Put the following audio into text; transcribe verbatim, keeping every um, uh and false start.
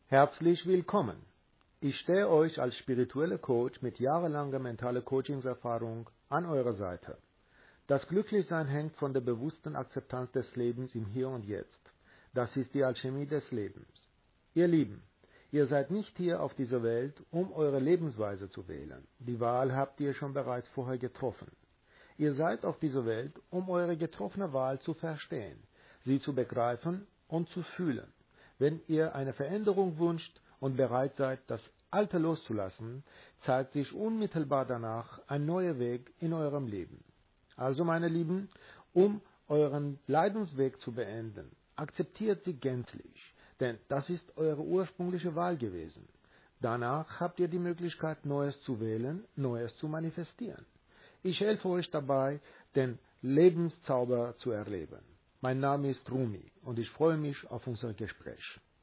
Herzlich willkommen. Ich stehe euch als spiritueller Coach mit jahrelanger mentaler Coachingserfahrung an eurer Seite. Das Glücklichsein hängt von der bewussten Akzeptanz des Lebens im Hier und Jetzt. Das ist die Alchemie des Lebens. Ihr Lieben, ihr seid nicht hier auf dieser Welt, um eure Lebensweise zu wählen. Die Wahl habt ihr schon bereits vorher getroffen. Ihr seid auf dieser Welt, um eure getroffene Wahl zu verstehen, sie zu begreifen und zu fühlen. Wenn ihr eine Veränderung wünscht und bereit seid, das Alte loszulassen, zeigt sich unmittelbar danach ein neuer Weg in eurem Leben. Also, meine Lieben, um euren Leidensweg zu beenden, akzeptiert sie gänzlich, denn das ist eure ursprüngliche Wahl gewesen. Danach habt ihr die Möglichkeit, Neues zu wählen, Neues zu manifestieren. Ich helfe euch dabei, den Lebenszauber zu erleben. Mein Name ist Rumi und ich freue mich auf unser Gespräch.